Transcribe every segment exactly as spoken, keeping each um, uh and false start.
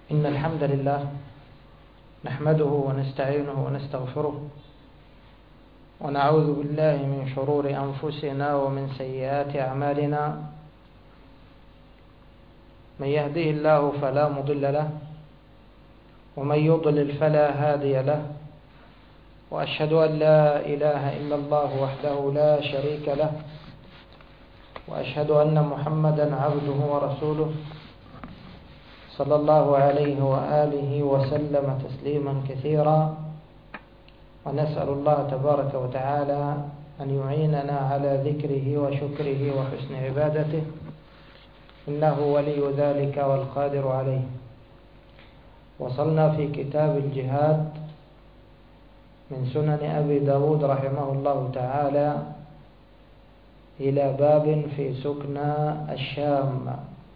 إن الحمد لله نحمده ونستعينه ونستغفره ونعوذ بالله من شرور أنفسنا ومن سيئات أعمالنا. من يهده الله فلا مضل له ومن يضلل فلا هادي له، وأشهد أن لا إله إلا الله وحده لا شريك له، وأشهد أن محمدا عبده ورسوله صلى الله عليه وآله وسلم تسليما كثيرا. ونسأل الله تبارك وتعالى أن يعيننا على ذكره وشكره وحسن عبادته، إنه ولي ذلك والقادر عليه. وصلنا في كتاب الجهاد من سنن أبي داود رحمه الله تعالى إلى باب في سكنى الشام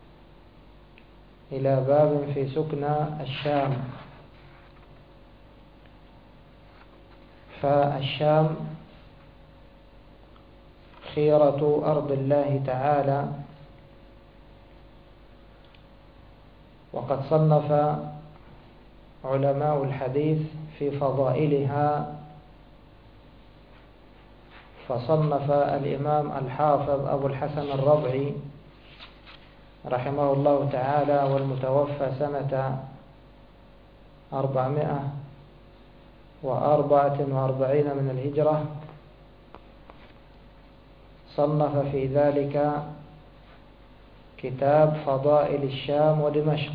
إلى باب في سكنى الشام فالشام خيرة أرض الله تعالى، وقد صنف علماء الحديث في فضائلها، فصنف الإمام الحافظ أبو الحسن الربعي رحمه الله تعالى والمتوفى سنة أربعمائة وأربعة وأربعين من الهجرة، صنف في ذلك كتاب فضائل الشام ودمشق،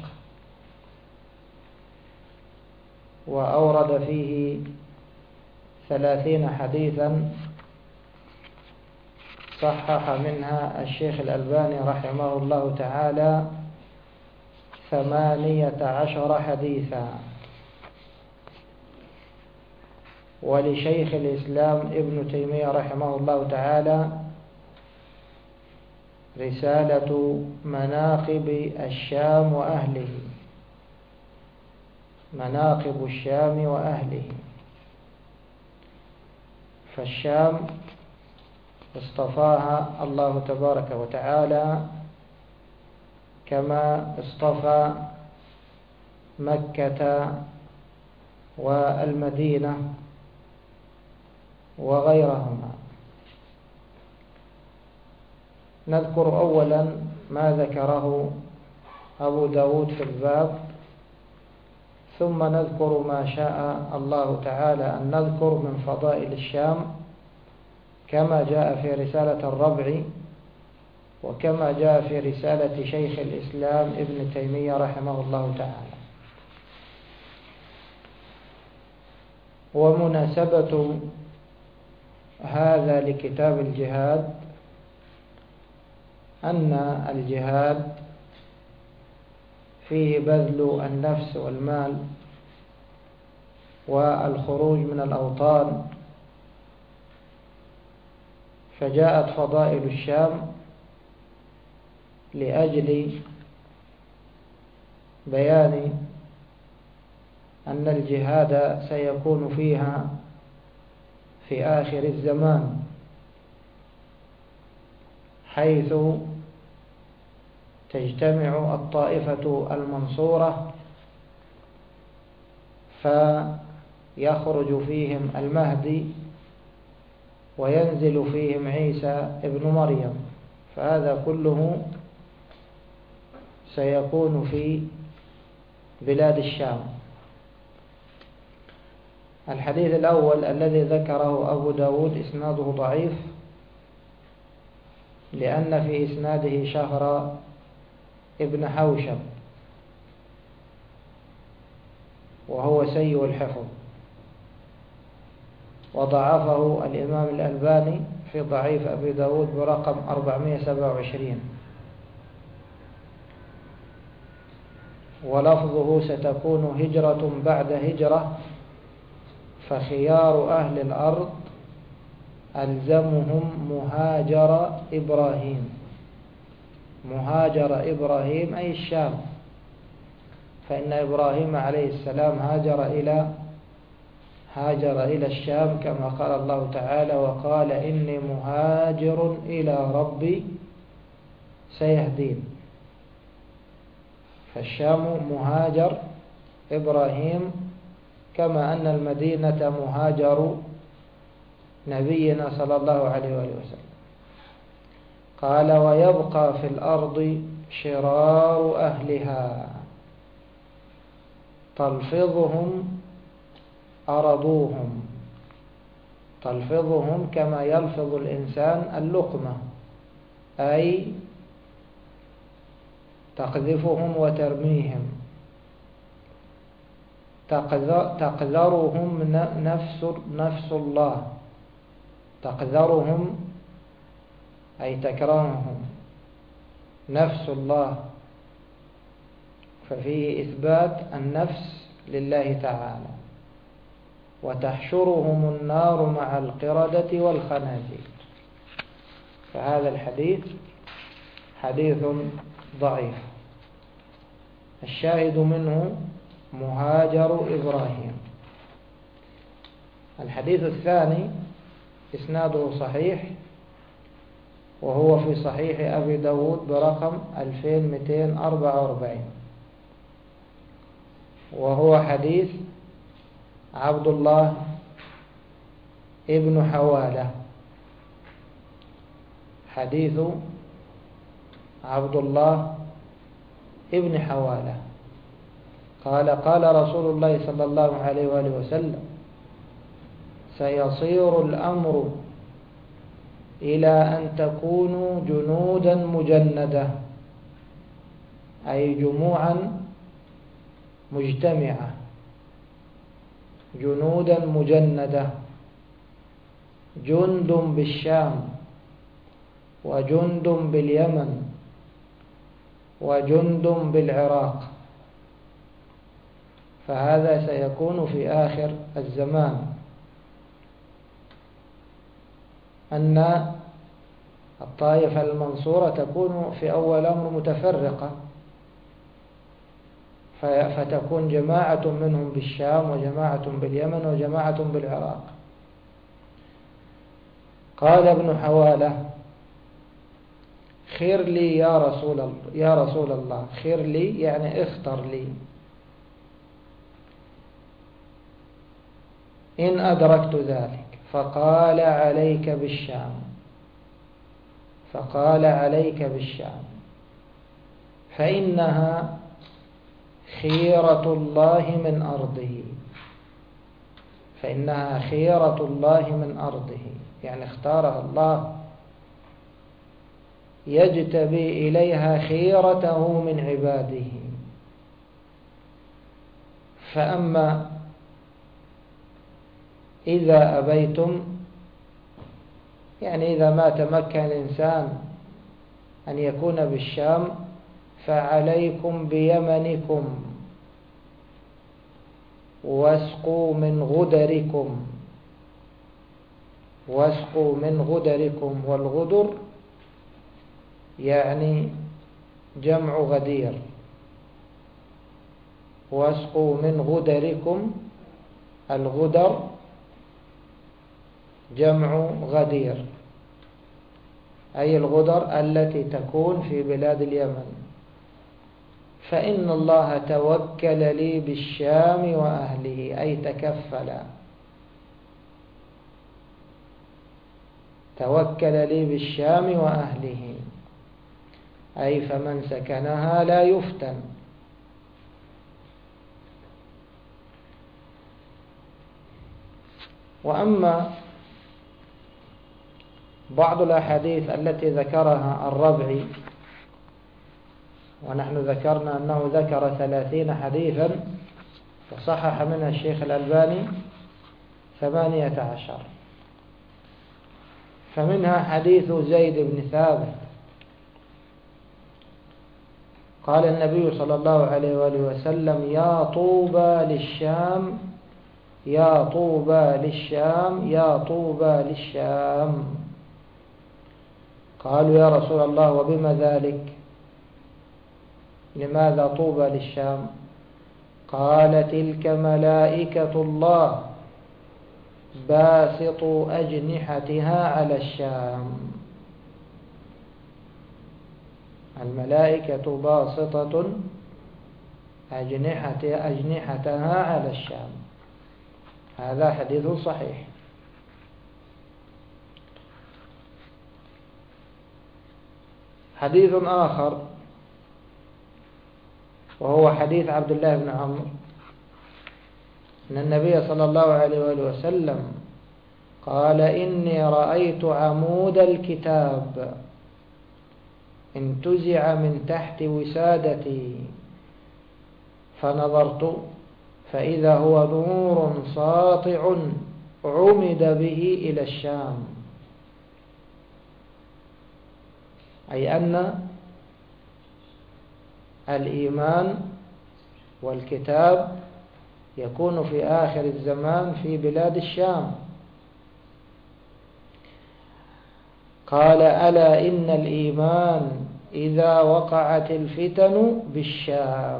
وأورد فيه ثلاثين حديثا صحح منها الشيخ الألباني رحمه الله تعالى ثمانية عشر حديثا. ولشيخ الإسلام ابن تيمية رحمه الله تعالى رسالة مناقب الشام وأهله مناقب الشام وأهله. فالشام اصطفاها الله تبارك وتعالى كما اصطفى مكة والمدينة وغيرهما. نذكر أولا ما ذكره أبو داود في الباب، ثم نذكر ما شاء الله تعالى أن نذكر من فضائل الشام كما جاء في رسالة الربعي، وكما جاء في رسالة شيخ الإسلام ابن تيمية رحمه الله تعالى. ومناسبة هذا لكتاب الجهاد أن الجهاد فيه بذل النفس والمال والخروج من الأوطان، فجاءت فضائل الشام لأجل بيان أن الجهاد سيكون فيها في آخر الزمان، حيث تجتمع الطائفة المنصورة فيخرج فيهم المهدي وينزل فيهم عيسى ابن مريم، فهذا كله سيكون في بلاد الشام. الحديث الأول الذي ذكره أبو داود إسناده ضعيف، لأن في إسناده شهر ابن حوشب وهو سيء الحفظ، وضعفه الإمام الألباني في ضعيف أبي داود برقم أربعمائة وسبعة وعشرين، ولفظه ستكون هجرة بعد هجرة، فخيار أهل الأرض ألزمهم مهاجر إبراهيم. مهاجر إبراهيم أي الشام، فإن إبراهيم عليه السلام هاجر إلى هاجر إلى الشام كما قال الله تعالى: وقال إني مهاجر إلى ربي سيهدين. فالشام مهاجر إبراهيم كما أن المدينة مهاجر نبينا صلى الله عليه وآله وسلم. قال ويبقى في الأرض شرار أهلها تلفظهم أرضوهم. تلفظهم كما يلفظ الإنسان اللقمة، أي تقذفهم وترميهم. تقذرهم نفس, نفس الله. تقذرهم أي تكرههم نفس الله، ففيه إثبات النفس لله تعالى. وتحشرهم النار مع القردة والخنازير. فهذا الحديث حديث ضعيف. الشاهد منه مهاجر إبراهيم. الحديث الثاني إسناده صحيح، وهو في صحيح أبي داود برقم ألفين ومئتين وأربعة وأربعين، وهو حديث عبد الله ابن حوالة. حديث عبد الله ابن حوالة قال قال رسول الله صلى الله عليه وآله وسلم: سيصير الأمر إلى أن تكونوا جنودا مجندة، أي جموعا مجتمعة، جنودا مجندة، جند بالشام وجند باليمن وجند بالعراق. فهذا سيكون في آخر الزمان، أن الطائفة المنصورة تكون في أول الأمر متفرقة، فتكون جماعة منهم بالشام وجماعة باليمن وجماعة بالعراق. قال ابن حوالة: خير لي يا رسول الله يا رسول الله خير لي يعني اختر لي إن أدركت ذلك. فقال عليك بالشام فقال عليك بالشام فإنها خيرة الله من أرضه فإنها خيرة الله من أرضه، يعني اختارها الله يجتبي إليها خيرته من عباده. فأما إذا أبيتم، يعني إذا ما تمكن الإنسان أن يكون بالشام، فعليكم بيمنكم واسقوا من غدركم واسقوا من غدركم والغدر يعني جمع غدير. واسقوا من غدركم، الغدر جمع غدير، أي الغدر التي تكون في بلاد اليمن. فإن الله توكل لي بالشام وأهله، أي تكفل توكل لي بالشام وأهله، أي فمن سكنها لا يفتن. وأما بعض الأحاديث التي ذكرها الربعي، ونحن ذكرنا أنه ذكر ثلاثين حديثا وصحح منها الشيخ الألباني ثمانية عشر، فمنها حديث زيد بن ثابت قال النبي صلى الله عليه وآله وسلم: يا طوبى للشام يا طوبى للشام يا طوبى للشام. قالوا: يا رسول الله وبما ذلك؟ لماذا طوبى للشام؟ قال: تلك ملائكة الله باسطوا أجنحتها على الشام. الملائكة باسطة أجنحة أجنحتها على الشام. هذا حديث صحيح. حديث آخر وهو حديث عبد الله بن عمرو أن النبي صلى الله عليه وآله وسلم قال: إني رأيت عمود الكتاب انتزع من تحت وسادتي فنظرت فإذا هو نور ساطع عمد به إلى الشام. أي أن الإيمان والكتاب يكون في آخر الزمان في بلاد الشام. قال: ألا إن الإيمان إذا وقعت الفتن بالشام.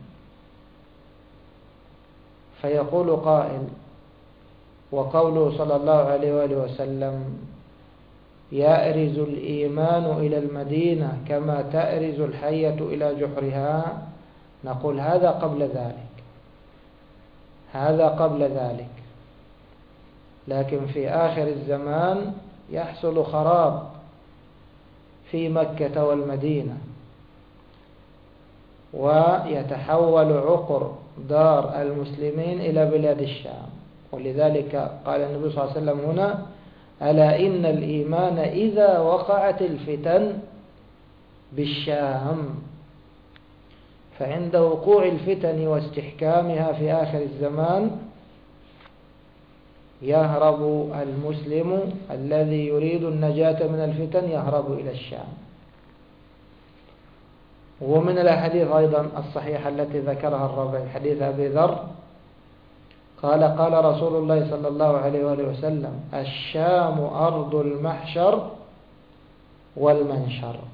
فيقول قائل: وقوله صلى الله عليه وآله وسلم: يأرز الإيمان إلى المدينة كما تأرز الحية إلى جحرها، نقول هذا قبل ذلك، هذا قبل ذلك، لكن في آخر الزمان يحصل خراب في مكة والمدينة، ويتحول عقر دار المسلمين إلى بلاد الشام. ولذلك قال النبي صلى الله عليه وسلم هنا: ألا إن الإيمان إذا وقعت الفتن بالشام. فعند وقوع الفتن واستحكامها في آخر الزمان يهرب المسلم الذي يريد النجاة من الفتن يهرب إلى الشام. ومن الأحاديث أيضا الصحيحة التي ذكرها الرابع حديث أبي ذر قال: قال رسول الله صلى الله عليه وآله وسلم: الشام أرض المحشر والمنشر.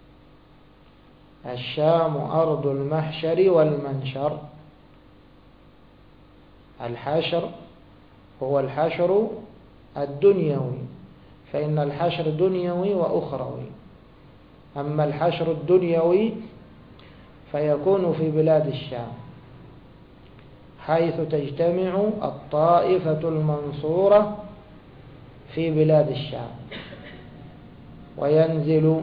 الشام أرض المحشر والمنشر. الحشر هو الحشر الدنيوي، فإن الحشر دنيوي وأخروي. أما الحشر الدنيوي فيكون في بلاد الشام، حيث تجتمع الطائفة المنصورة في بلاد الشام، وينزل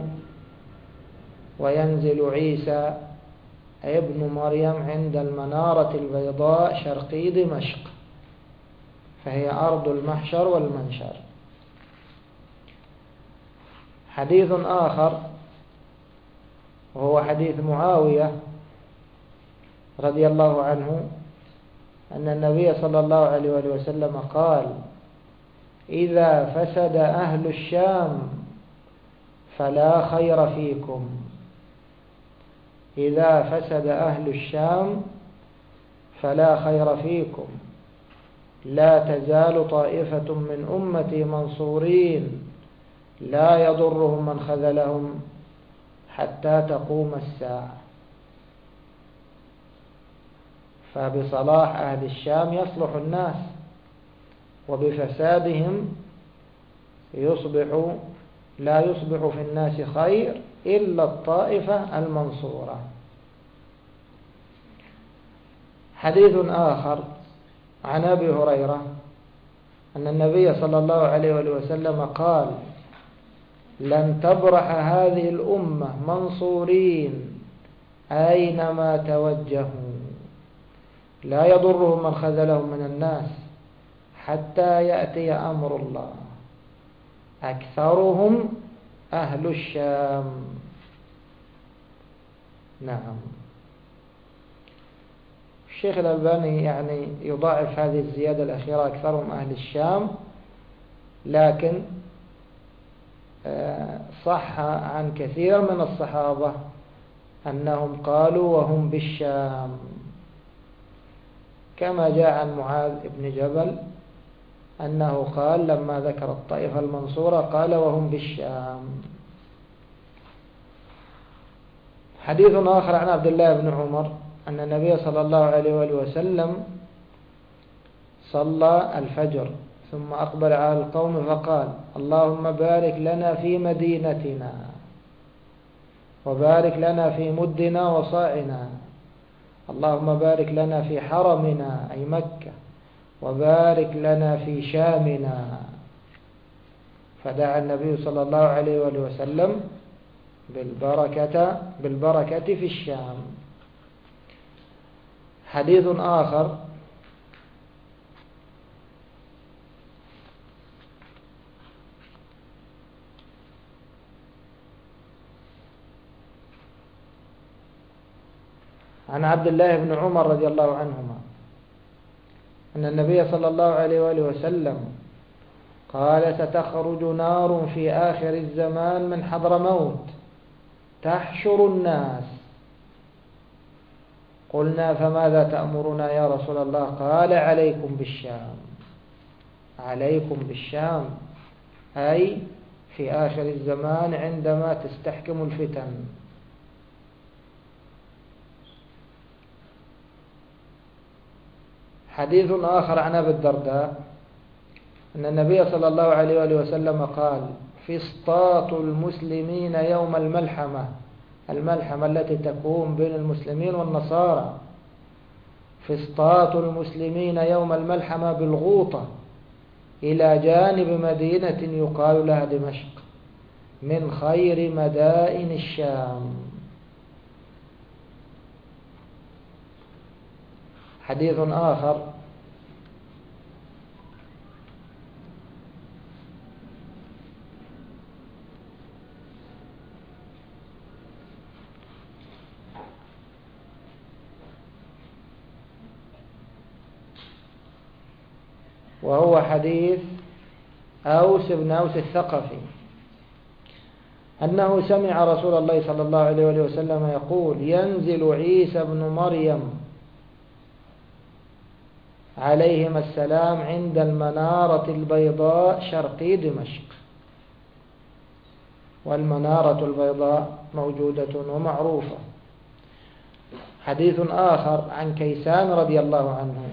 وينزل عيسى ابن مريم عند المنارة البيضاء شرقي دمشق، فهي أرض المحشر والمنشر. حديث آخر وهو حديث معاوية رضي الله عنه أن النبي صلى الله عليه وسلم قال: إذا فسد أهل الشام فلا خير فيكم. إذا فسد أهل الشام فلا خير فيكم، لا تزال طائفة من أمتي منصورين لا يضرهم من خذلهم حتى تقوم الساعة. فبصلاح أهل الشام يصلح الناس، وبفسادهم يصبح لا يصبح في الناس خير إلا الطائفة المنصورة. حديث آخر عن أبي هريرة أن النبي صلى الله عليه وسلم قال: لن تبرح هذه الأمة منصورين أينما توجهوا، لا يضرهم من خذلهم من الناس حتى يأتي أمر الله، أكثرهم أهل الشام. نعم. الشيخ الألباني يعني يضاعف هذه الزيادة الأخيرة أكثرهم أهل الشام، لكن صح عن كثير من الصحابة أنهم قالوا وهم بالشام، كما جاء عن معاذ بن جبل أنه قال لما ذكر الطائفة المنصورة قال وهم بالشام. حديث آخر عن عبد الله بن عمر أن النبي صلى الله عليه وآله وسلم صلى الفجر ثم أقبل على القوم فقال: اللهم بارك لنا في مدينتنا، وبارك لنا في مدنا وصاعنا، اللهم بارك لنا في حرمنا أي مكة، وبارك لنا في شامنا. فدعا النبي صلى الله عليه وآله وسلم بالبركة بالبركة في الشام. حديث آخر عن عبد الله بن عمر رضي الله عنهما أن النبي صلى الله عليه وآله وسلم قال: ستخرج نار في آخر الزمان من حضرموت تحشر الناس. قلنا: فماذا تأمرنا يا رسول الله؟ قال: عليكم بالشام. عليكم بالشام أي في آخر الزمان عندما تستحكم الفتن. حديث آخر عن أبي الدرداء أن النبي صلى الله عليه وآله وسلم قال: فسطاط المسلمين يوم الملحمة، الملحمة التي تكون بين المسلمين والنصارى، فسطاط المسلمين يوم الملحمة بالغوطة إلى جانب مدينة يقال لها دمشق من خير مدائن الشام. حديث آخر وهو حديث أوس بن أوس الثقفي أنه سمع رسول الله صلى الله عليه وسلم يقول: ينزل عيسى بن مريم عليهما السلام عند المنارة البيضاء شرقي دمشق. والمنارة البيضاء موجودة ومعروفة. حديث آخر عن كيسان رضي الله عنه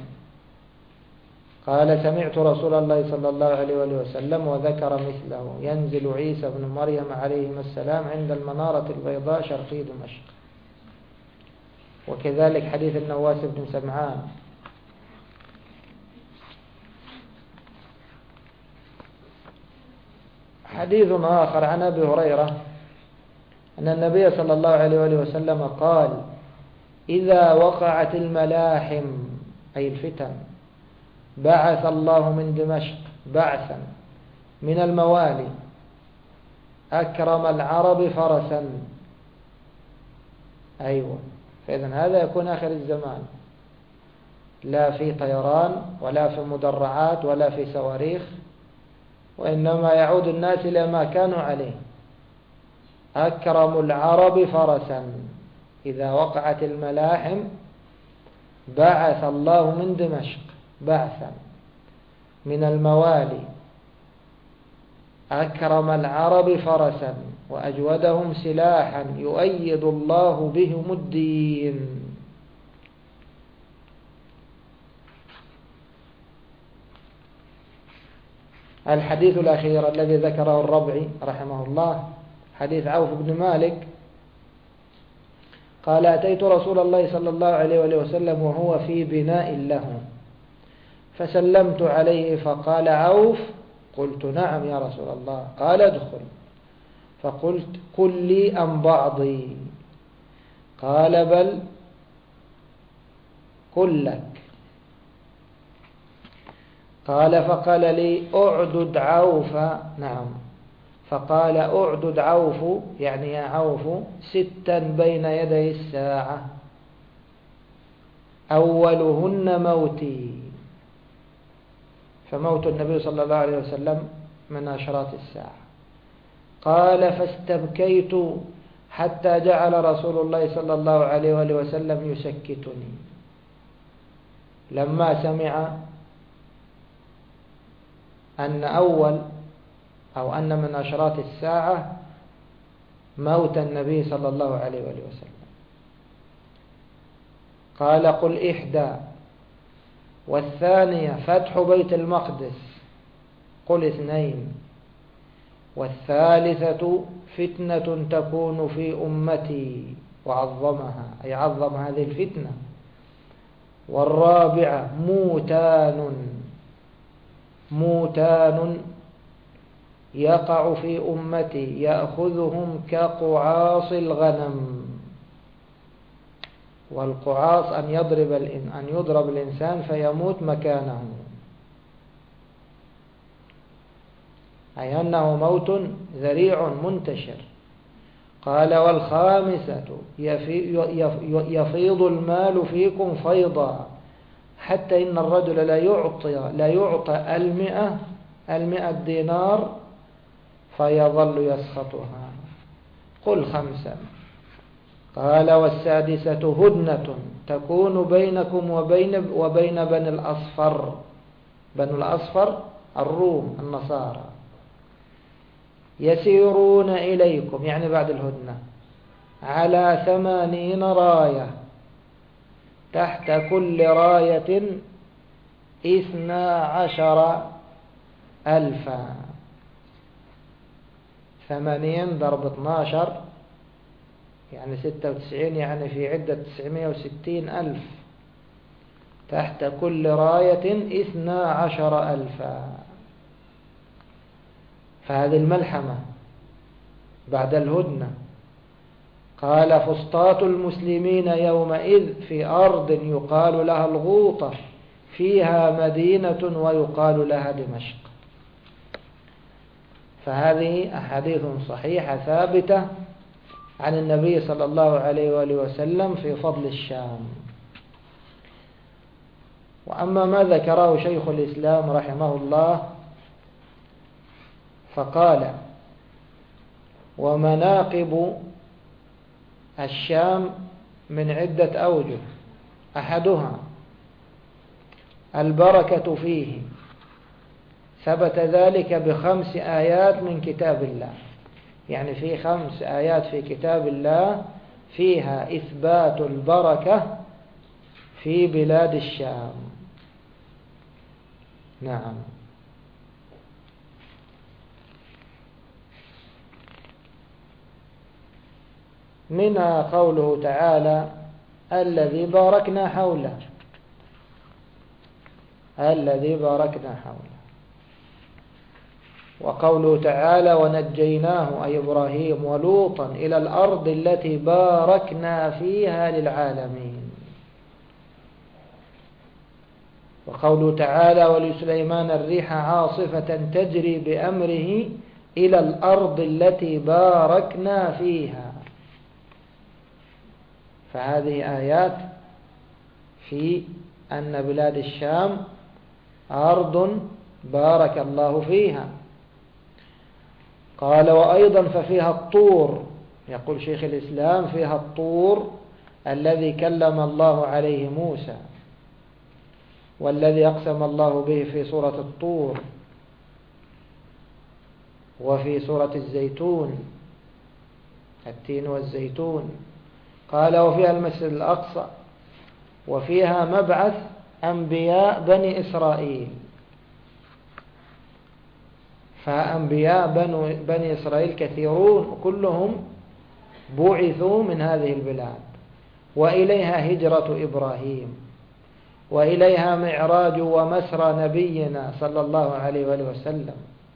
قال: سمعت رسول الله صلى الله عليه وسلم وذكر مثله: ينزل عيسى بن مريم عليهما السلام عند المنارة البيضاء شرقي دمشق. وكذلك حديث النواس بن سمعان. حديث آخر عن أبي هريرة أن النبي صلى الله عليه وسلم قال: إذا وقعت الملاحم أي الفتن بعث الله من دمشق بعثا من الموالي أكرم العرب فرسا. أيوة، فإذن هذا يكون آخر الزمان، لا في طيران ولا في مدرعات ولا في صواريخ، وإنما يعود الناس إلى ما كانوا عليه. أكرم العرب فرسا إذا وقعت الملاحم بعث الله من دمشق بعثا من الموالي أكرم العرب فرسا وأجودهم سلاحا يؤيد الله بهم الدين. الحديث الأخير الذي ذكره الربعي رحمه الله حديث عوف بن مالك قال: أتيت رسول الله صلى الله عليه وسلم وهو في بناء له فسلمت عليه فقال: عوف؟ قلت: نعم يا رسول الله. قال: ادخل. فقلت: قل لي عن بعضي. قال: بل قل لك. قال: فقال لي: أعدد عوف. نعم. فقال: أعدد عوف يعني يا عوف ستا بين يدي الساعة أولهن موتي. فموت النبي صلى الله عليه وسلم من أشراط الساعة. قال: فاستبكيت حتى جعل رسول الله صلى الله عليه وآله وسلم يسكتني لما سمع أن أول أو أن من أشراط الساعة موت النبي صلى الله عليه وآله وسلم. قال: قل إحدى، والثانية فتح بيت المقدس قل اثنين، والثالثة فتنة تكون في أمتي وعظمها أي عظم هذه الفتنة والرابعة موتان موتان يقع في أمتي يأخذهم كقعاص الغنم. والقعاص أن يضرب أن يضرب الإنسان فيموت مكانه، أي أنه موت ذريع منتشر. قال والخامسة يفيض المال فيكم فيضا حتى إن الرجل لا يعطي لا يعطى المئة المئة دينار فيظل يسخطها. قل خمسة. قال والسادسة هدنة تكون بينكم وبين وبين بني الأصفر. بني الأصفر الروم النصارى يسيرون إليكم يعني بعد الهدنة على ثمانين راية تحت كل راية اثنا عشر ألفا. ثمانين ضرب اثناشر يعني ستة وتسعين، يعني في عدة تسعمائة وستين ألف. تحت كل راية اثنا عشر ألفا. فهذه الملحمة بعد الهدنة. قال فسطاط المسلمين يومئذ في أرض يقال لها الغوطة فيها مدينة ويقال لها دمشق. فهذه أحاديث صحيحة ثابتة عن النبي صلى الله عليه وآله وسلم في فضل الشام. وأما ما ذكره شيخ الإسلام رحمه الله فقال ومناقب الشام من عدة أوجه. أحدها البركة فيه، ثبت ذلك بخمس آيات من كتاب الله. يعني في خمس آيات في كتاب الله فيها إثبات البركة في بلاد الشام. نعم. منها قوله تعالى الذي باركنا حوله، الذي باركنا حوله. وقوله تعالى ونجيناه أي إبراهيم ولوطا إلى الأرض التي باركنا فيها للعالمين. وقوله تعالى ولسليمان الريح عاصفة تجري بأمره إلى الأرض التي باركنا فيها. فهذه آيات في أن بلاد الشام أرض بارك الله فيها. قال وأيضا ففيها الطور، يقول شيخ الإسلام فيها الطور الذي كلم الله عليه موسى، والذي أقسم الله به في سورة الطور وفي سورة الزيتون التين والزيتون. قال وفيها المسجد الأقصى، وفيها مبعث أنبياء بني إسرائيل. فأنبياء بني إسرائيل كثيرون كلهم بعثوا من هذه البلاد، وإليها هجرة إبراهيم، وإليها معراج ومسرى نبينا صلى الله عليه وآله وسلم.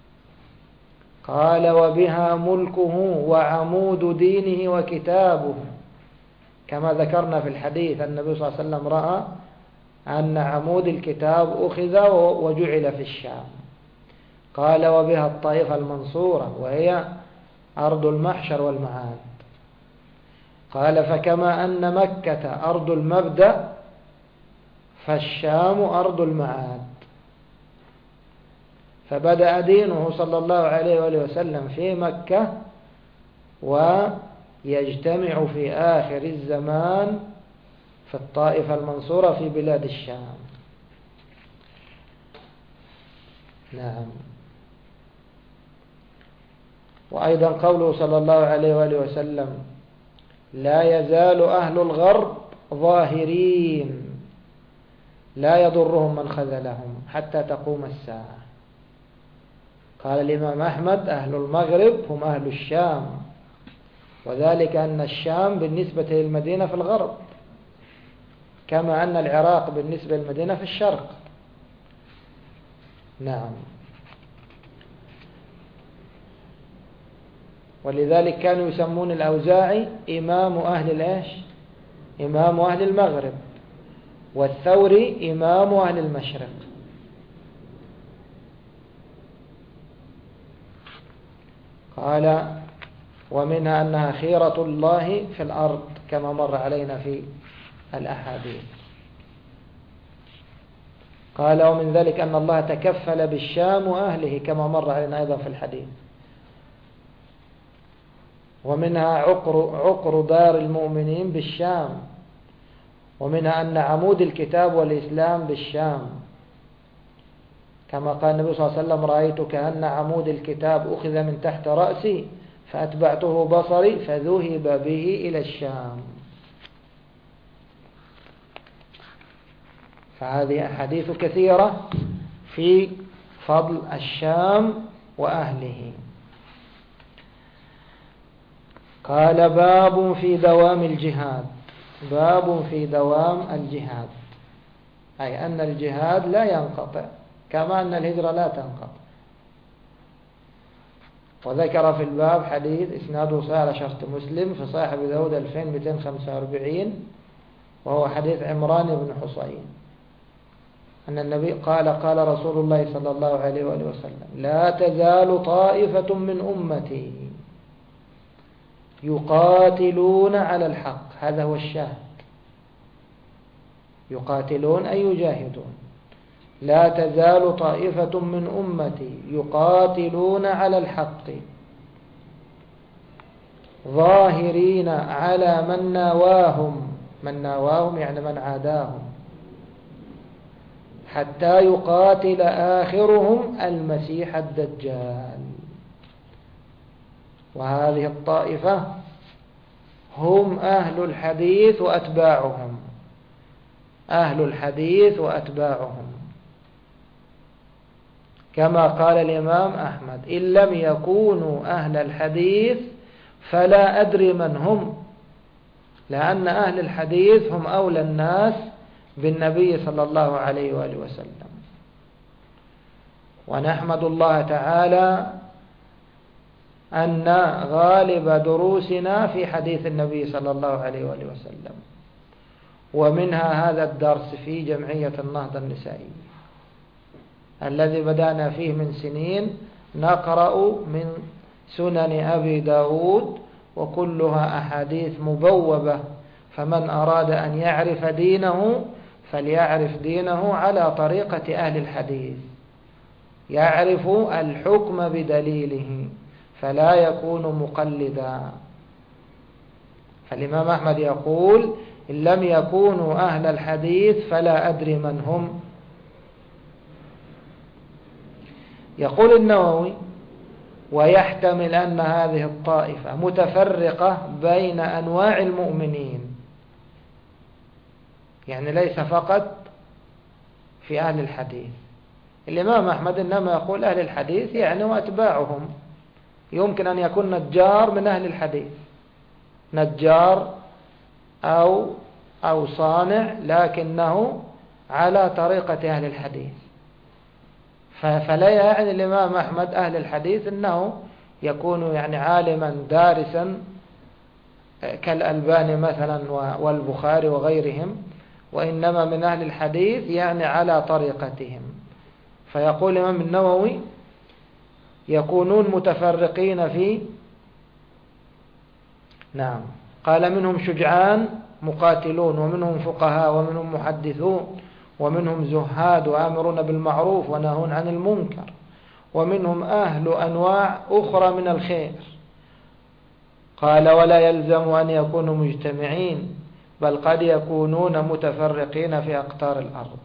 قال وبها ملكه وعمود دينه وكتابه، كما ذكرنا في الحديث النبي صلى الله عليه وسلم رأى أن عمود الكتاب أخذ وجعل في الشام. قال وبها الطائفة المنصورة وهي أرض المحشر والمعاد. قال فكما أن مكة أرض المبدأ فالشام أرض المعاد. فبدأ دينه صلى الله عليه وآله وسلم في مكة ويجتمع في آخر الزمان في الطائفة المنصورة في بلاد الشام. نعم. وأيضا قوله صلى الله عليه وآله وسلم لا يزال أهل الغرب ظاهرين لا يضرهم من خذلهم حتى تقوم الساعة. قال الإمام أحمد أهل المغرب هم أهل الشام، وذلك أن الشام بالنسبة للمدينة في الغرب. كما أن العراق بالنسبة للمدينة في الشرق. نعم. ولذلك كانوا يسمون الأوزاعي إمام أهل الإيش؟ إمام أهل المغرب، والثوري إمام أهل المشرق. قال ومنها أنها خيرة الله في الأرض كما مر علينا في الأحاديث. قال ومن ذلك أن الله تكفل بالشام وأهله كما مر علينا أيضا في الحديث. ومنها عقر, عقر دار المؤمنين بالشام. ومنها أن عمود الكتاب والإسلام بالشام كما قال النبي صلى الله عليه وسلم رأيت كأن عمود الكتاب أخذ من تحت رأسي فأتبعته بصري فذهب به إلى الشام. فهذه أحاديث كثيرة في فضل الشام وأهله. قال باب في دوام الجهاد. باب في دوام الجهاد، أي أن الجهاد لا ينقطع كما أن الهجرة لا تنقطع. وذكر في الباب حديث إسناده صحيح على شرط مسلم في صحيح أبي داود ألفين ومئتين وخمسة وأربعين، وهو حديث عمران بن حصين أن النبي قال قال رسول الله صلى الله عليه وآله وسلم لا تزال طائفة من أمتي يقاتلون على الحق. هذا هو الشاهد، يقاتلون أي يجاهدون. لا تزال طائفة من أمتي يقاتلون على الحق ظاهرين على من ناواهم. من ناواهم يعني من عاداهم، حتى يقاتل آخرهم المسيح الدجال. وهذه الطائفة هم أهل الحديث وأتباعهم. أهل الحديث وأتباعهم كما قال الإمام أحمد إن لم يكونوا أهل الحديث فلا أدري من هم، لأن أهل الحديث هم أولى الناس بالنبي صلى الله عليه وآله وسلم. ونحمد الله تعالى أن غالب دروسنا في حديث النبي صلى الله عليه وآله وسلم، ومنها هذا الدرس في جمعية النهضة النسائية الذي بدأنا فيه من سنين، نقرأ من سنن أبي داود وكلها أحاديث مبوبة، فمن أراد أن يعرف دينه فليعرف دينه على طريقة أهل الحديث، يعرف الحكم بدليله فلا يكون مقلدا. فالإمام أحمد يقول إن لم يكونوا أهل الحديث فلا أدري من هم. يقول النووي ويحتمل أن هذه الطائفة متفرقة بين أنواع المؤمنين، يعني ليس فقط في أهل الحديث. الإمام أحمد إنما يقول أهل الحديث يعني وأتباعهم. يمكن أن يكون نجار من أهل الحديث، نجار أو أو صانع لكنه على طريقة أهل الحديث. فلا يعني الإمام أحمد أهل الحديث أنه يكون يعني عالما دارسا كالألباني مثلا والبخاري وغيرهم، وإنما من أهل الحديث يعني على طريقتهم. فيقول الإمام النووي يكونون متفرقين في نعم قال منهم شجعان مقاتلون، ومنهم فقهاء، ومنهم محدثون، ومنهم زهاد وآمرون بالمعروف وناهون عن المنكر، ومنهم أهل أنواع أخرى من الخير. قال ولا يلزم أن يكونوا مجتمعين، بل قد يكونون متفرقين في أقطار الأرض.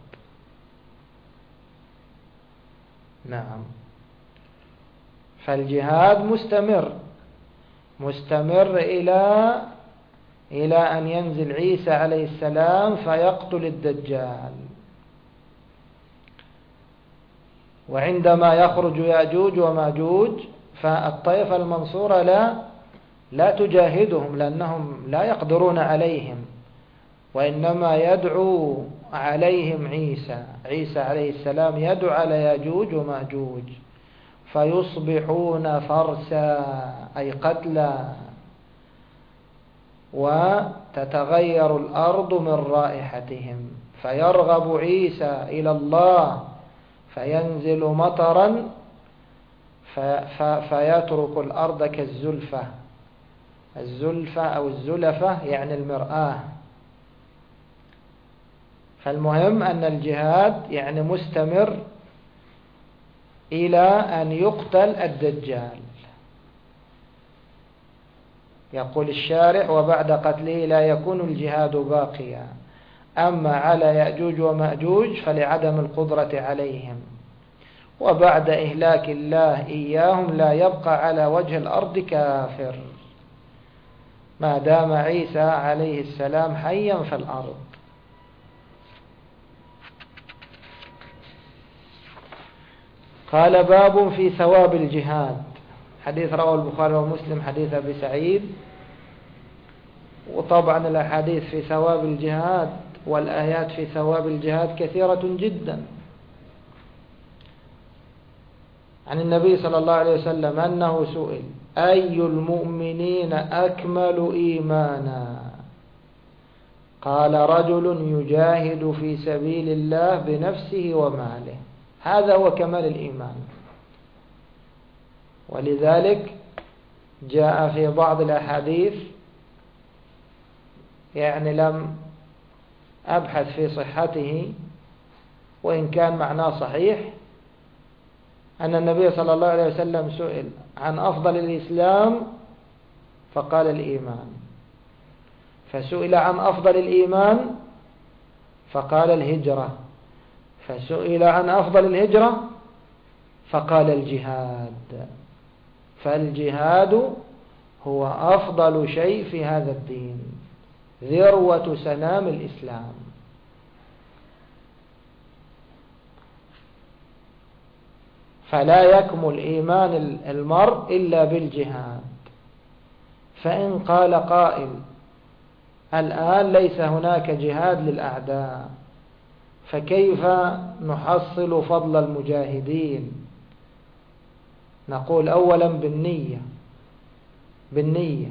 نعم. فالجهاد مستمر مستمر إلى إلى أن ينزل عيسى عليه السلام فيقتل الدجال. وعندما يخرج يأجوج وماجوج فالطائفة المنصورة لا لا تجاهدهم لأنهم لا يقدرون عليهم، وإنما يدعو عليهم عيسى عيسى عليه السلام يدعو على ياجوج وماجوج فيصبحون فرسا أي قتلا، وتتغير الأرض من رائحتهم، فيرغب عيسى إلى الله فينزل مطرا فيترك الأرض كالزلفة. الزلفة أو الزلفة يعني المرآة. فالمهم أن الجهاد يعني مستمر إلى أن يقتل الدجال. يقول الشارع: وبعد قتله لا يكون الجهاد باقيا، أما على يأجوج ومأجوج فلعدم القدرة عليهم، وبعد إهلاك الله إياهم لا يبقى على وجه الأرض كافر ما دام عيسى عليه السلام حيا في الأرض. قال: باب في ثواب الجهاد. حديث رواه البخاري ومسلم حديث أبي سعيد. وطبعا الأحاديث في ثواب الجهاد والآيات في ثواب الجهاد كثيرة جدا. عن النبي صلى الله عليه وسلم أنه سئل: أي المؤمنين أكمل إيمانا؟ قال: رجل يجاهد في سبيل الله بنفسه وماله. هذا هو كمال الإيمان. ولذلك جاء في بعض الأحاديث، يعني لم أبحث في صحته وإن كان معناه صحيح، أن النبي صلى الله عليه وسلم سئل عن أفضل الإسلام فقال الإيمان، فسئل عن أفضل الإيمان فقال الهجرة، فسئل عن أفضل الهجرة فقال الجهاد. فالجهاد هو أفضل شيء في هذا الدين، ذروة سنام الإسلام. فلا يكمل إيمان المرء إلا بالجهاد. فإن قال قائل: الآن ليس هناك جهاد للأعداء، فكيف نحصل فضل المجاهدين؟ نقول: أولا بالنية بالنية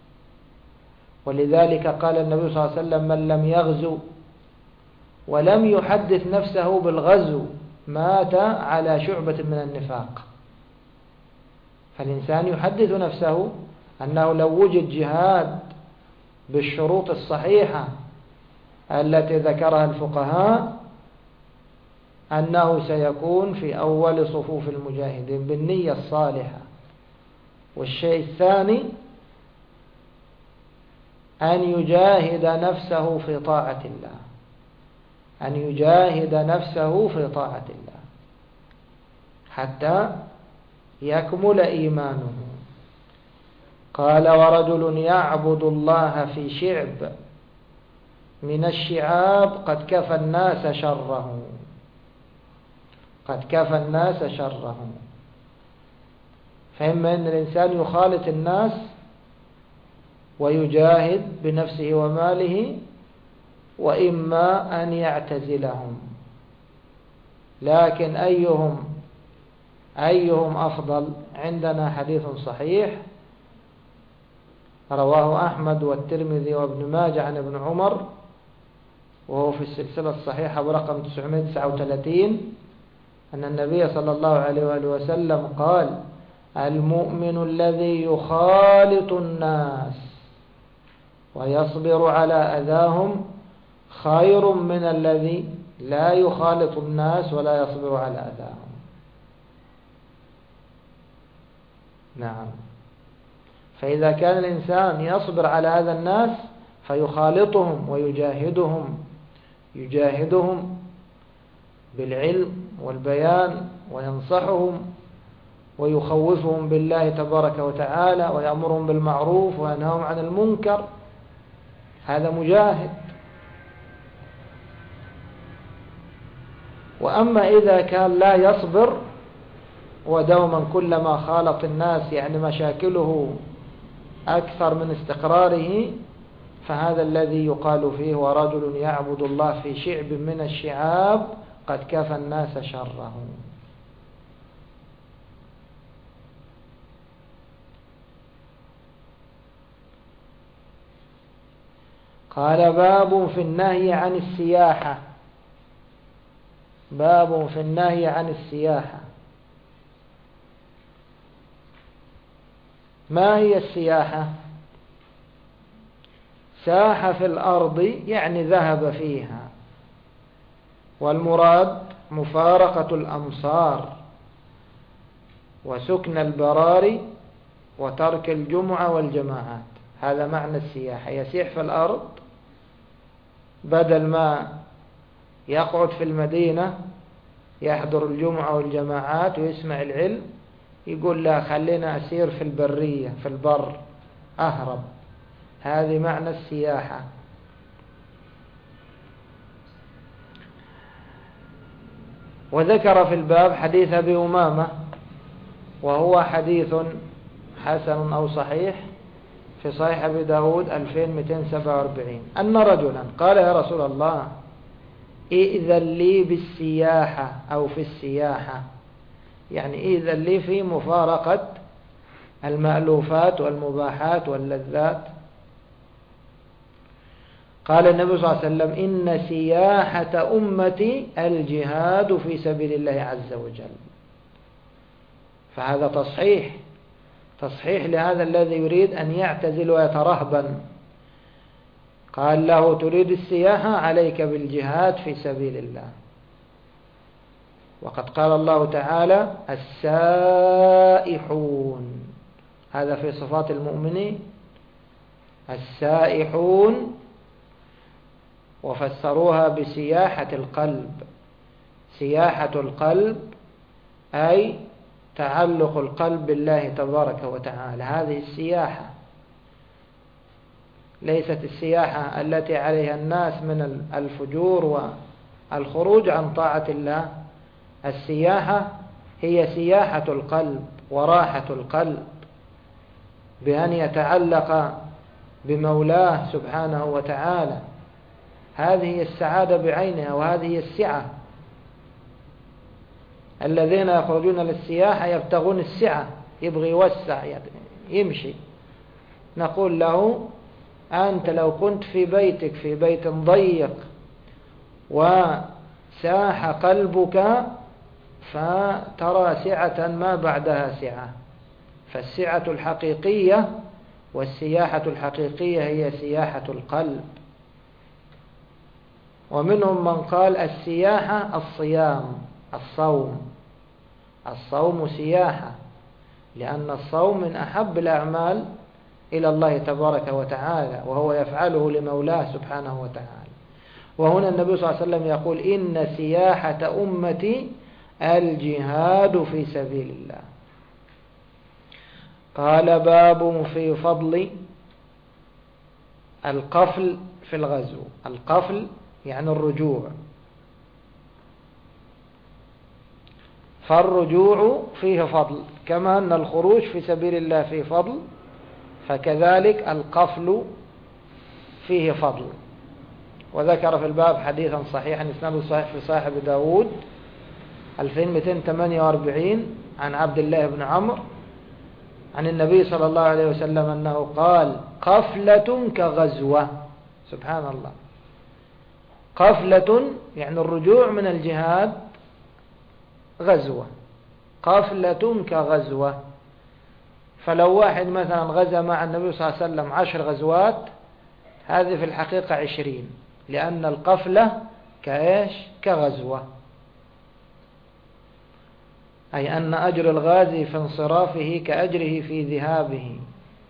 ولذلك قال النبي صلى الله عليه وسلم: من لم يغزو ولم يحدث نفسه بالغزو مات على شعبة من النفاق. فالإنسان يحدث نفسه أنه لو وجد جهاد بالشروط الصحيحة التي ذكرها الفقهاء أنه سيكون في أول صفوف المجاهدين بالنية الصالحة. والشيء الثاني أن يجاهد نفسه في طاعة الله، أن يجاهد نفسه في طاعة الله حتى يكمل إيمانه. قال: ورجل يعبد الله في شعب من الشعاب قد كفى الناس شره قد كفى الناس شره. فإما أن الإنسان يخالط الناس ويجاهد بنفسه وماله، وإما أن يعتزلهم. لكن أيهم أيهم أفضل؟ عندنا حديث صحيح رواه أحمد والترمذي وابن ماجه عن ابن عمر، وهو في السلسلة الصحيحة برقم تسعمائة وتسعة وثلاثين، أن النبي صلى الله عليه وآله وسلم قال: المؤمن الذي يخالط الناس ويصبر على أذاهم خير من الذي لا يخالط الناس ولا يصبر على أذاهم. نعم. فإذا كان الإنسان يصبر على هذا الناس فيخالطهم ويجاهدهم يجاهدهم بالعلم والبيان، وينصحهم ويخوفهم بالله تبارك وتعالى، ويأمرهم بالمعروف وينهاهم عن المنكر، هذا مجاهد. وأما إذا كان لا يصبر ودوما كلما خالط الناس يعني مشاكله أكثر من استقراره، فهذا الذي يقال فيه ورجل يعبد الله في شعب من الشعاب قد كفى الناس شره. قال باب في النهي عن السياحة. باب في النهي عن السياحة. ما هي السياحة؟ ساح في الأرض يعني ذهب فيها، والمراد مفارقة الأمصار وسكن البراري وترك الجمعة والجماعات. هذا معنى السياحة. يسيح في الأرض، بدل ما يقعد في المدينة يحضر الجمعة والجماعات ويسمع العلم، يقول لا خلينا أسير في البرية في البر أهرب. هذه معنى السياحة. وذكر في الباب حديث أبي أمامة، وهو حديث حسن أو صحيح في صحيح أبي داود ألفين ومئتين وسبعة وأربعين، أن رجلا قال يا رسول الله إئذن لي بالسياحة أو في السياحة، يعني إئذن لي في مفارقة المألوفات والمباحات واللذات. قال النبي صلى الله عليه وسلم إن سياحة أمتي الجهاد في سبيل الله عز وجل. فهذا تصحيح تصحيح لهذا الذي يريد أن يعتزل ويترهبن. قال له تريد السياحة، عليك بالجهاد في سبيل الله. وقد قال الله تعالى السائحون، هذا في صفات المؤمنين، السائحون، وفسروها بسياحة القلب. سياحة القلب أي تعلق القلب بالله تبارك وتعالى. هذه السياحة، ليست السياحة التي عليها الناس من الفجور والخروج عن طاعة الله. السياحة هي سياحة القلب وراحة القلب بأن يتعلق بمولاه سبحانه وتعالى. هذه السعادة بعينها، وهذه السعة. الذين يخرجون للسياحة يبتغون السعة، يبغي يوسع يمشي. نقول له أنت لو كنت في بيتك في بيت ضيق وساح قلبك فترى سعة ما بعدها سعة. فالسعة الحقيقية والسياحة الحقيقية هي سياحة القلب. ومنهم من قال السياحة الصيام، الصوم. الصوم سياحة، لأن الصوم من أحب الأعمال إلى الله تبارك وتعالى، وهو يفعله لمولاه سبحانه وتعالى. وهنا النبي صلى الله عليه وسلم يقول إن سياحة أمتي الجهاد في سبيل الله. قال باب في فضل القفل في الغزو. القفل يعني الرجوع، فالرجوع فيه فضل كما أن الخروج في سبيل الله فيه فضل، فكذلك القفل فيه فضل. وذكر في الباب حديثا صحيحا إسناده صحيح في صحيح أبي داود ألفين ومئتين وثمانية وأربعين عن عبد الله بن عمرو عن النبي صلى الله عليه وسلم أنه قال قفلة كغزوة. سبحان الله، قفلة يعني الرجوع من الجهاد غزوة، قفلة كغزوة. فلو واحد مثلا غزا مع النبي صلى الله عليه وسلم عشر غزوات، هذه في الحقيقة عشرين، لأن القفلة كإيش؟ كغزوة، أي أن أجر الغازي في انصرافه كأجره في ذهابه.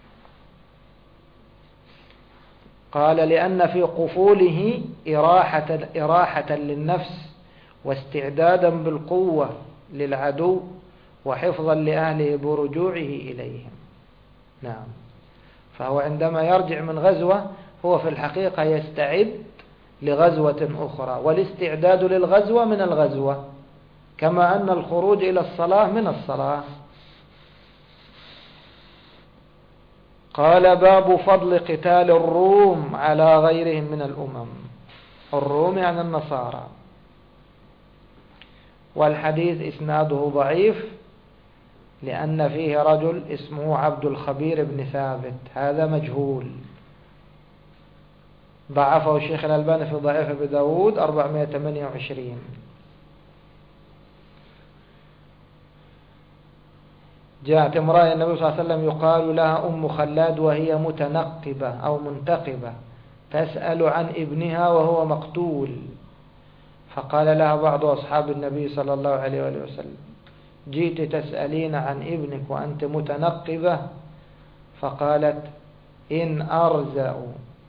قال لأن في قفوله إراحة, إراحة للنفس واستعدادا بالقوة للعدو وحفظا لأهله برجوعه إليهم. نعم، فهو عندما يرجع من غزوة هو في الحقيقة يستعد لغزوة أخرى، والاستعداد للغزوة من الغزوة، كما أن الخروج إلى الصلاة من الصلاة. قال باب فضل قتال الروم على غيرهم من الأمم. الروم يعني النصارى. والحديث إسناده ضعيف لأن فيه رجل اسمه عبد الخبير بن ثابت، هذا مجهول، ضعفه الشيخ الألباني في ضعيف أبي داود أربعمائة وثمانية وعشرين. جاءت امرأة النبي صلى الله عليه وسلم يقال لها أم خلاد وهي متنقبة أو منتقبة تسأل عن ابنها وهو مقتول، فقال لها بعض أصحاب النبي صلى الله عليه وآله وسلم: جئت تسألين عن ابنك وأنت متنقبة؟ فقالت: إن أرزأ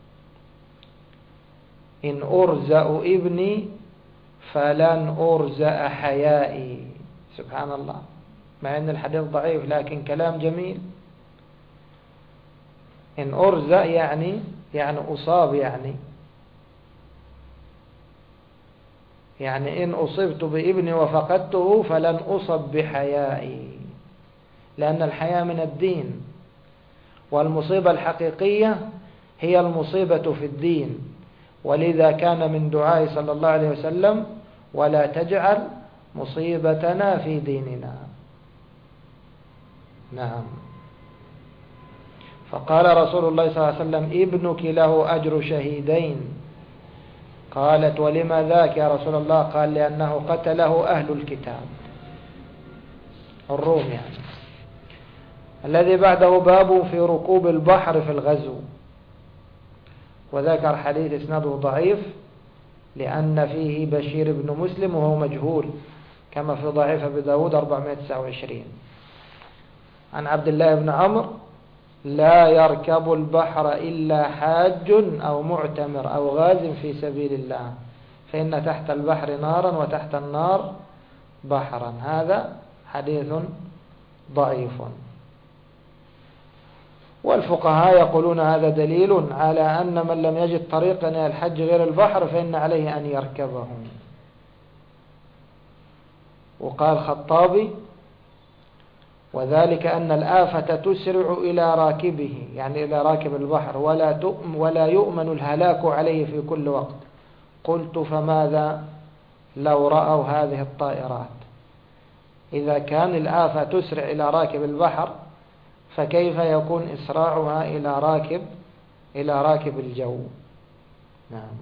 إن أرزأ ابني فلن أرزأ حيائي. سبحان الله، مع أن الحديث ضعيف لكن كلام جميل. إن أرزأ يعني يعني أصاب، يعني يعني إن أصبت بابني وفقدته فلن أصب بحيائي، لأن الحياء من الدين، والمصيبة الحقيقية هي المصيبة في الدين. ولذا كان من دعاء صلى الله عليه وسلم: ولا تجعل مصيبتنا في ديننا. نعم. فقال رسول الله صلى الله عليه وسلم: ابنك له أجر شهيدين. قالت: ولما ذاك يا رسول الله؟ قال: لأنه قتله أهل الكتاب، الروم يعني. الذي بعده باب في ركوب البحر في الغزو، وذكر حديث اسناده ضعيف لأن فيه بشير بن مسلم وهو مجهول، كما في ضعيف أبي داود أربعمائة وتسعة وعشرين. عن عبد الله بن عمرو: لا يركب البحر إلا حاج أو معتمر أو غاز في سبيل الله، فإن تحت البحر نارا وتحت النار بحرا. هذا حديث ضعيف، والفقهاء يقولون هذا دليل على أن من لم يجد طريقا إلى الحج غير البحر فإن عليه أن يركبه. وقال الخطابي: وذلك أن الآفة تسرع إلى راكبه، يعني إلى راكب البحر، ولا ولا يؤمن الهلاك عليه في كل وقت. قلت: فماذا لو رأوا هذه الطائرات؟ إذا كان الآفة تسرع إلى راكب البحر فكيف يكون إسراعها إلى راكب إلى راكب الجو؟ نعم.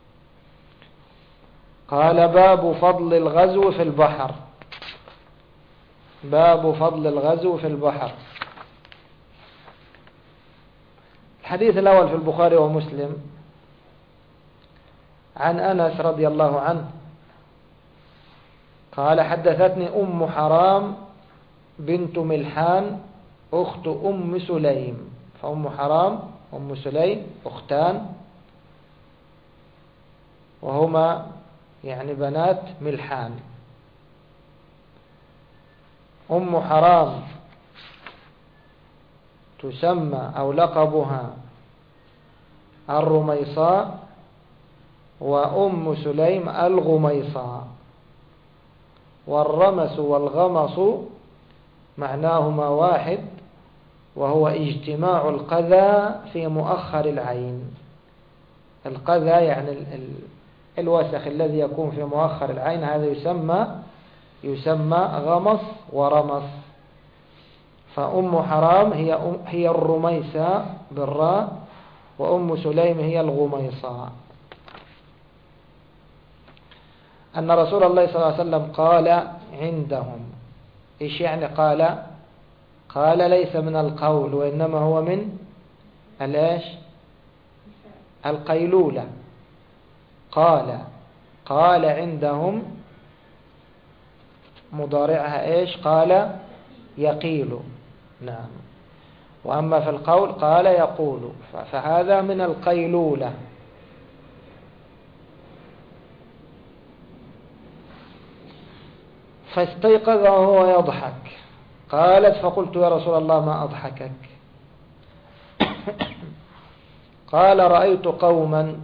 قال: باب فضل الغزو في البحر. باب فضل الغزو في البحر. الحديث الأول في البخاري ومسلم عن أنس رضي الله عنه قال: حدثتني أم حرام بنت ملحان أخت أم سليم. فأم حرام وأم سليم أختان، وهما يعني بنات ملحان. أم حرام تسمى أو لقبها الرميصاء، وأم سليم الغميصاء. والرمس والغمص معناهما واحد، وهو اجتماع القذى في مؤخر العين. القذى يعني ال ال الوسخ الذي يكون في مؤخر العين، هذا يسمى يسمى غمص ورمص. فأم حرام هي هي الرميساء بالراء، وأم سليم هي الغميصاء. أن رسول الله صلى الله عليه وسلم قال عندهم. إيش يعني قال؟ قال ليس من القول، وإنما هو من الإيش؟ القيلولة. قال قال عندهم مضارعها إيش؟ قال يقيل. نعم. وأما في القول قال يقول، فهذا من القيلولة. فاستيقظ وهو يضحك. قالت: فقلت: يا رسول الله ما أضحكك؟ قال: رأيت قوما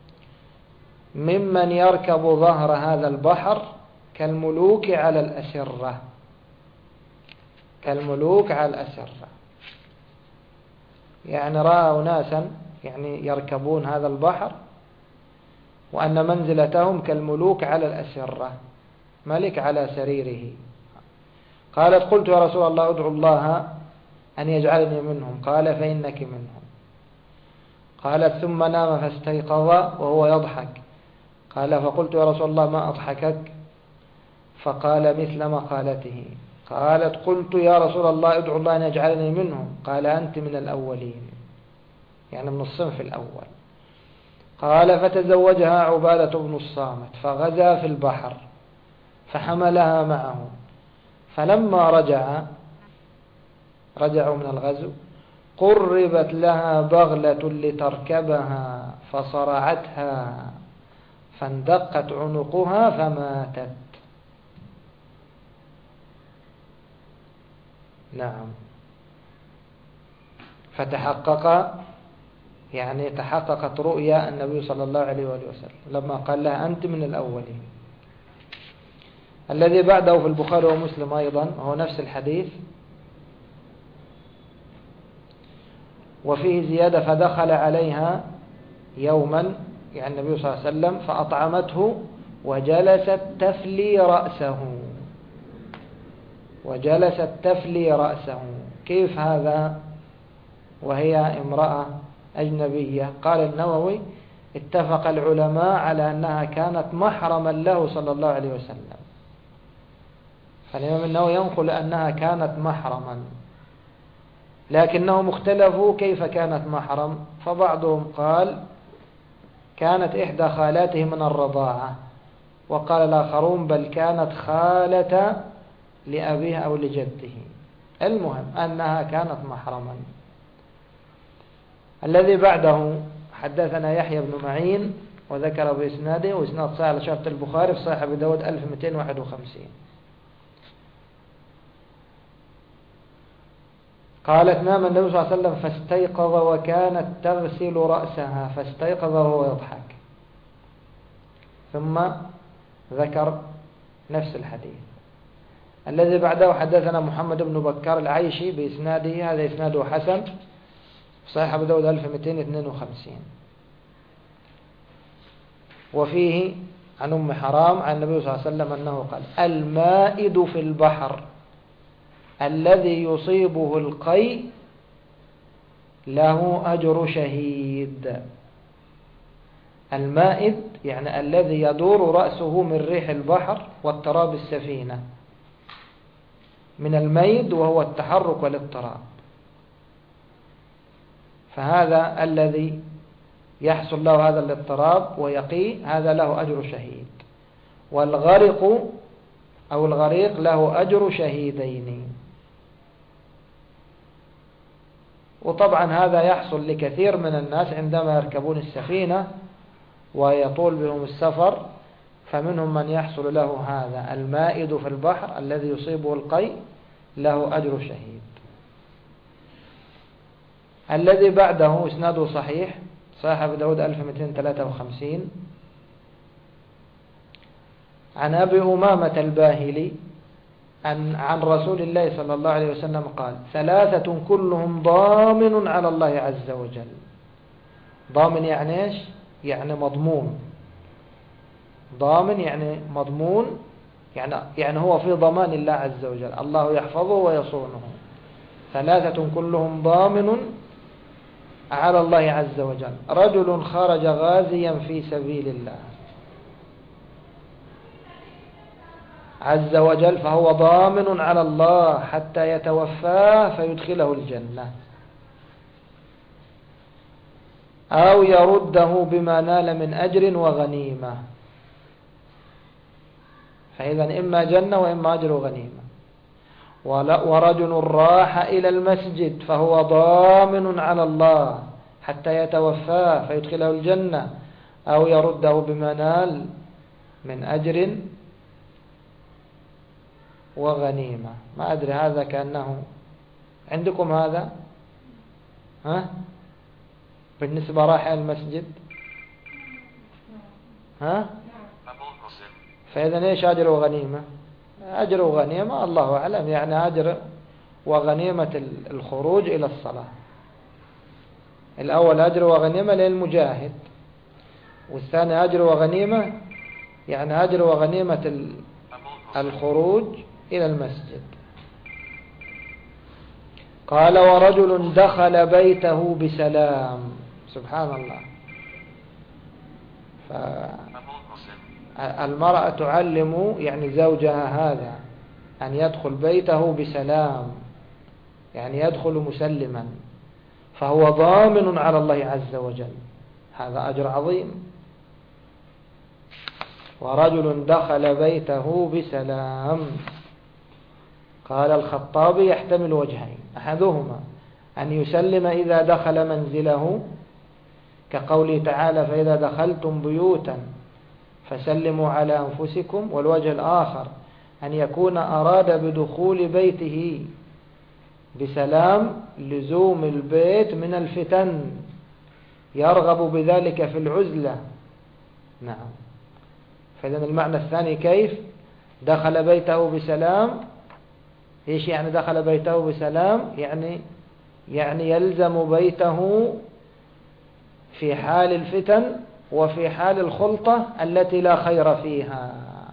ممن يركب ظهر هذا البحر كالملوك على الأسرة. كالملوك على الأسرة يعني رأى ناسا يعني يركبون هذا البحر، وأن منزلتهم كالملوك على الأسرة، ملك على سريره. قالت قلت يا رسول الله ادعو الله أن يجعلني منهم، قال فإنك منهم. قالت ثم نام فاستيقظ وهو يضحك، قال فقلت يا رسول الله ما أضحكك؟ فقال مثل مقالته. قالت قلت يا رسول الله ادعو الله أن يجعلني منهم، قال أنت من الأولين، يعني من الصنف الأول. قال فتزوجها عبادة بن الصامت فغزا في البحر فحملها معه، فلما رجع رجعوا من الغزو قربت لها بغلة لتركبها فصرعتها فاندقت عنقها فماتت. نعم. فتحقق يعني تحققت رؤيا النبي صلى الله عليه وآله وسلم لما قال لها أنت من الأولين. الذي بعده في البخاري ومسلم أيضا هو نفس الحديث، وفيه زيادة فدخل عليها يوما يعني النبي صلى الله عليه وسلم فأطعمته وجلست تفلي رأسه وجلست تفلي رأسه. كيف هذا وهي امرأة أجنبية؟ قال النووي اتفق العلماء على أنها كانت محرما له صلى الله عليه وسلم، فالإمام النووي ينقل أنها كانت محرما، لكنهم اختلفوا كيف كانت محرم. فبعضهم قال كانت إحدى خالاته من الرضاعة، وقال الآخرون بل كانت خالة لأبيه أو لجده. المهم أنها كانت محرما. الذي بعده حدثنا يحيى بن معين وذكر بإسناده وإسناد صحيح على شرط البخاري في صحيح أبي داود ألف ومئتين وواحد وخمسين. قالت نام النبي صلى الله عليه وسلم فاستيقظ وكانت تغسل رأسها فاستيقظ وهو يضحك، ثم ذكر نفس الحديث. الذي بعده حدثنا محمد بن بكار العيشي بإسناده، هذا إسناده حسن، صحيح أبو داود ألف ومئتين واثنين وخمسين. وفيه عن أم حرام عن النبي صلى الله عليه وسلم أنه قال المائد في البحر الذي يصيبه القيء له أجر شهيد. المائد يعني الذي يدور رأسه من ريح البحر واضطراب السفينة، من الميد وهو التحرك والاضطراب، فهذا الذي يحصل له هذا الاضطراب ويقي هذا له أجر شهيد. والغرق أو الغريق له أجر شهيدين. وطبعا هذا يحصل لكثير من الناس عندما يركبون السفينة ويطول بهم السفر، فمنهم من يحصل له هذا المائد في البحر الذي يصيبه القيء له أجر شهيد. الذي بعده اسناده صحيح، صحيح أبي داود ألف ومئتين وثلاثة وخمسين، عن أبي أمامة الباهلي عن, عن رسول الله صلى الله عليه وسلم قال ثلاثة كلهم ضامن على الله عز وجل. ضامن يعني إيش؟ يعني مضمون. ضامن يعني مضمون، يعني, يعني هو في ضمان الله عز وجل، الله يحفظه ويصونه. ثلاثة كلهم ضامن على الله عز وجل: رجل خرج غازيا في سبيل الله عز وجل فهو ضامن على الله حتى يتوفاه فيدخله الجنة، أو يرده بما نال من أجر وغنيمة، فإذا إما جنة وإما أجر وغنيمة. ورجل راح إلى المسجد فهو ضامن على الله حتى يتوفاه فيدخله الجنة، أو يرده بما نال من أجر وغنيمة. ما أدري هذا كأنه عندكم هذا ها بالنسبة راح إلى المسجد ها فإذا إيش أجر وغنيمة؟ أجر وغنيمة الله أعلم، يعني أجر وغنيمة الخروج إلى الصلاة. الأول أجر وغنيمة للمجاهد، والثاني أجر وغنيمة يعني أجر وغنيمة الخروج إلى المسجد. قال ورجل دخل بيته بسلام. سبحان الله. فالمرأة تعلم يعني زوجها هذا أن يدخل بيته بسلام، يعني يدخل مسلما، فهو ضامن على الله عز وجل. هذا أجر عظيم. ورجل دخل بيته بسلام. قال الخطابي يحتمل وجهين، أحدهما أن يسلم إذا دخل منزله كقوله تعالى فإذا دخلتم بيوتا فسلموا على أنفسكم، والوجه الآخر أن يكون أراد بدخول بيته بسلام لزوم البيت من الفتن، يرغب بذلك في العزلة. نعم. فإذن المعنى الثاني كيف دخل بيته بسلام؟ إيش يعني دخل بيته بسلام؟ يعني يعني يلزم بيته في حال الفتن وفي حال الخلطة التي لا خير فيها.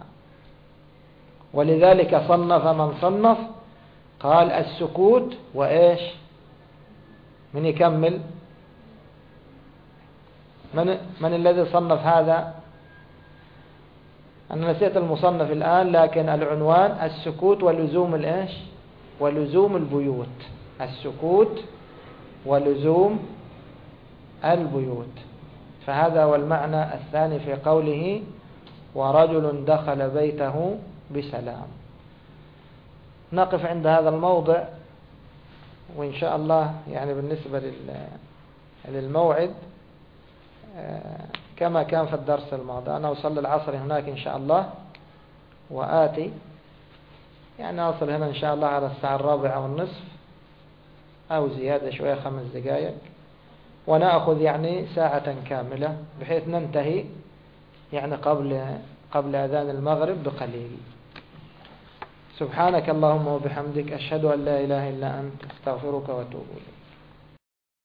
ولذلك صنف من صنف قال السكوت وإيش؟ من يكمل؟ من, من الذي صنف هذا؟ أنا نسيت المصنف الآن، لكن العنوان السكوت ولزوم الإيش؟ ولزوم البيوت. السكوت ولزوم البيوت. فهذا هو المعنى الثاني في قوله ورجل دخل بيته بسلام. نقف عند هذا الموضع، وإن شاء الله يعني بالنسبة للموعد كما كان في الدرس الماضي، أنا أصلي العصر هناك إن شاء الله وآتي، يعني أصل هنا إن شاء الله على الساعة الرابعة والنصف أو زيادة شوية خمس دقائق، ونأخذ يعني ساعة كاملة بحيث ننتهي يعني قبل قبل أذان المغرب بقليل. سبحانك اللهم وبحمدك، أشهد أن لا إله إلا أنت، أستغفرك وأتوب إليك.